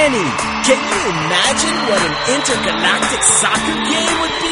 Kenny, can you imagine what an intergalactic soccer game would be?